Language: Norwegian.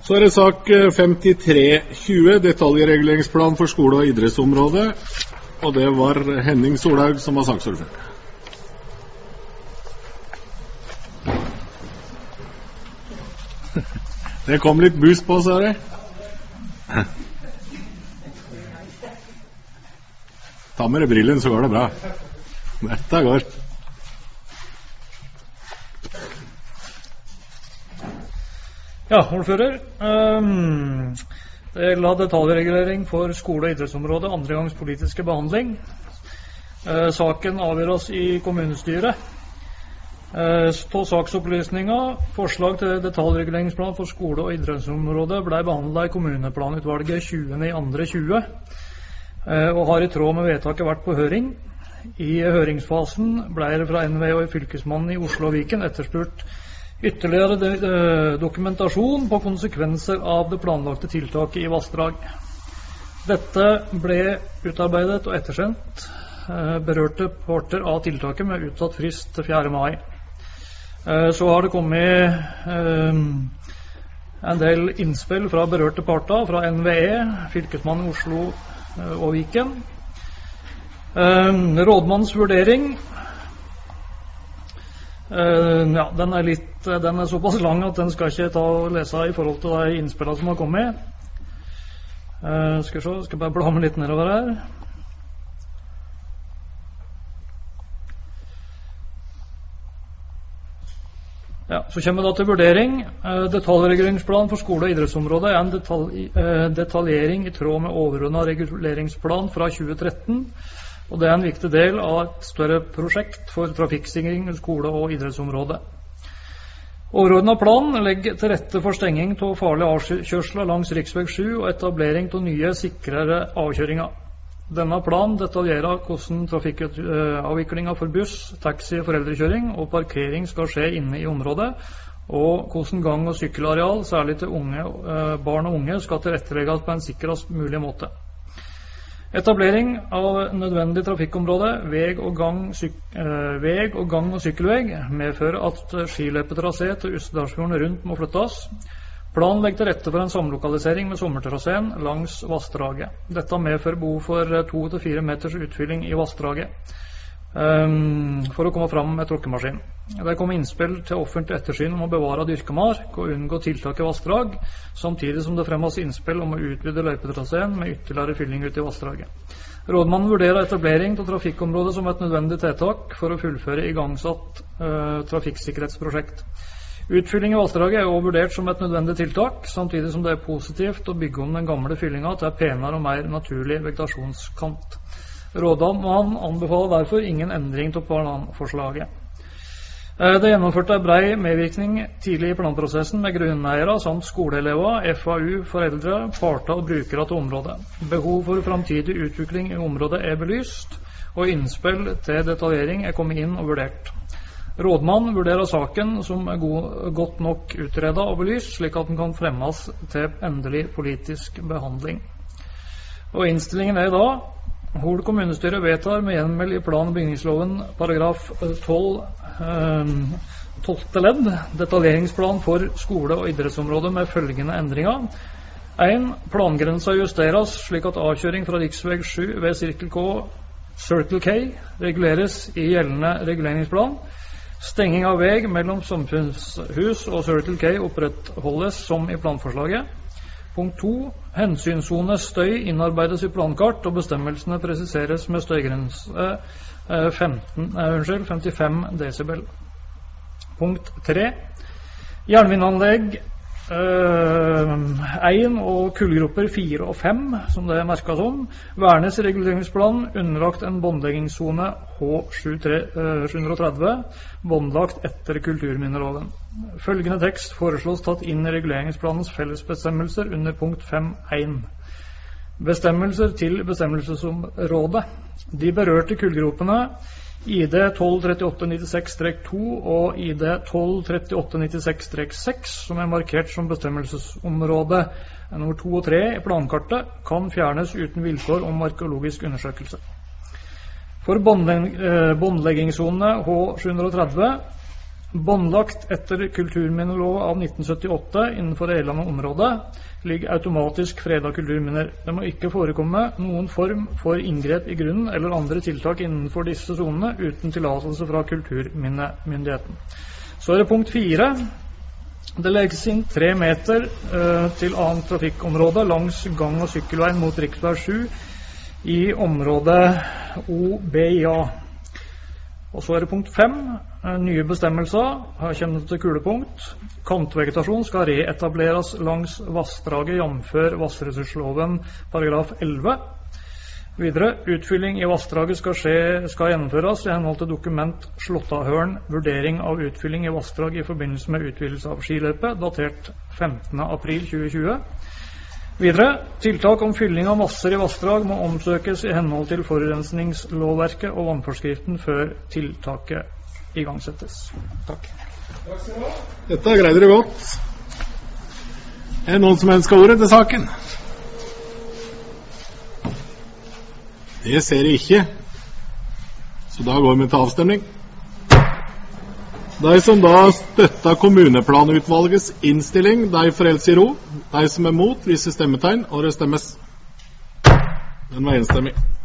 Så det sak 5320, detaljreguleringsplan for skole- og idrettsområdet, og det var Henning Solhaug som var saksordfører. Det kom litt boost på, sa det. Ta med deg brillen, så går det bra. Dette går. Ja, ordfører. Det gjelder detaljregulering for skole- og idrettsområdet, andre gangs politiske behandling. Saken avgjøres i kommunestyret. På saksopplysninga, forslag til detaljreguleringsplan for skole- og idrettsområdet ble behandlet i kommuneplanutvalget 20.2.20, og har i tråd med vedtaket vært på høring. I høringsfasen ble det fra NVE og fylkesmannen i Oslo og Viken etterspurt ytterligere dokumentasjon på konsekvenser av det planlagte tiltaket i vassdrag. Dette ble utarbeidet og ettersendt berørte parter av tiltaket med utsatt frist til 4. mai. Så har det kommet en del innspill fra berørte parter, fra NVE, fylkesmannen i Oslo og Viken. Rådmannens vurdering, ja, den er såpass lang at den skal ikke ta og lese i forhold til de innspillene som har kommet. Skal bare bla meg litt nedover her. Ja, så kommer vi da til vurdering. Detaljreguleringsplan for skole- og idrettsområdet er en detaljering i tråd med overordnet reguleringsplan fra 2013, og det er en viktig del av et større prosjekt for trafikksikring i skole- og idrettsområdet. Overordnet plan legger til rette for stenging av farlige avkjørsler langs riksvei 7 og etablering av nye, sikrere avkjøringer. Denne planen detaljerer hvordan trafikkavviklingen for buss, taxi, foreldrekjøring og parkering skal skje inne i området, og hvordan gang- og sykkelareal, særlig til barn og unge, skal tilrettelegges på en sikrest mulig måte. Etablering av nødvendig trafikkområde, veg og gang- og sykkelveg, medfører at skiløpetrasé til Ustedalsfjorden rundt må flyttes. Planen legger til rette for en samlokalisering med sommertraseen langs vassdraget. Dette medfører behov for 2-4 meters utfylling i vassdraget for å komme fram med tråkkemaskin. Det kommer innspill til offentlig ettersyn om å bevare dyrkemark og unngå tiltak i vassdrag, samtidig som det fremmes innspill om å utvide løypetraseen med ytterligere fylling ut i vassdraget. Rådmannen vurderer etablering av trafikkområdet som et nødvendig tiltak for å fullføre igangsatt trafikksikkerhetsprosjekt. Utfylling i vassdraget er også vurdert som et nødvendig tiltak, samtidig som det er positivt å bygge om den gamle fyllinga til en penere og mer naturlig vegetasjonskant. Rådmannen anbefaler derfor ingen endring av planforslaget. Det er gjennomført en brei medvirkning tidlig i planprosessen med grunneiere samt skoleelever, FAU, foreldre, parter og brukere til området. Behov for framtidig utvikling i området er belyst, og innspill til detaljering er kommet inn og vurdert. Rådmannen vurderer saken som er godt nok utredet og belyst, slik at den kan fremmes til endelig politisk behandling. Og innstillingen er da: Hol kommunestyre vedtar med hjemmel i plan- og bygningsloven paragraf 12 ledd detaljeringsplan for skole- og idrettsområdet med følgende endringer. 1. Plangrensa justeres slik at avkjøring fra riksvei 7 ved Circle K reguleres i gjeldende reguleringsplan. Stenging av veg mellom samfunnshus og Circle K opprettholdes som i planforslaget. Punkt 2. Hensynssone støy innarbeides i plankart, og bestemmelsene presiseres med støygrense 55 decibel. Punkt 3. Jernvindanlegg 1 og kullgrupper 4 og 5, som det er merket som, vernes i reguleringsplanen underlagt en båndleggingszone H730, båndlagt etter kulturminneloven. Følgende tekst foreslås tatt inn i reguleringsplanens fellesbestemmelser under punkt 5.1. Bestemmelser til bestemmelsesområdet. De berørte kullgropene ID 123896-2 og ID 123896-6, som er markert som bestemmelsesområde nummer 2 og 3 i plankartet, kan fjernes uten vilkår om arkeologisk undersøkelse. For båndleggingszonene H730 Båndlagt etter kulturminnelov av 1978 innenfor gjeldende område ligger automatisk fredet kulturminner. Det må ikke forekomme noen form for inngrep i grunnen eller andre tiltak innenfor disse zonene uten tillatelse fra kulturminnemyndigheten. Så det punkt 4. Det legges inn 3 meter til annet trafikkområde langs gang- og sykkelveien mot riksvei 7 i området OBIA. Og så det punkt 5. Nye bestemmelser. Her kommer det til kulepunkt. Kantvegetasjon skal reetableres langs vassdraget jamfør vassressursloven paragraf 11. Videre, utfylling i vassdraget skal gjennomføres i henhold til dokument Slåttahølen, vurdering av utfylling i vassdrag i forbindelse med utvidelse av skiløype, datert 15. april 2020. Videre, tiltak om fylling av masser i vassdrag må omsøkes i henhold til forurensningslovverket og vannforskriften før tiltaket igangsettes. Takk. Dette greide dere godt. Er det noen som ønsker ordet til saken? Det ser jeg ikke. Så da går vi til avstemning. De som da støtter kommuneplanutvalgets innstilling, de forholder seg i ro. De som er mot, viser stemmetegn, og det stemmes. Den var enstemmig.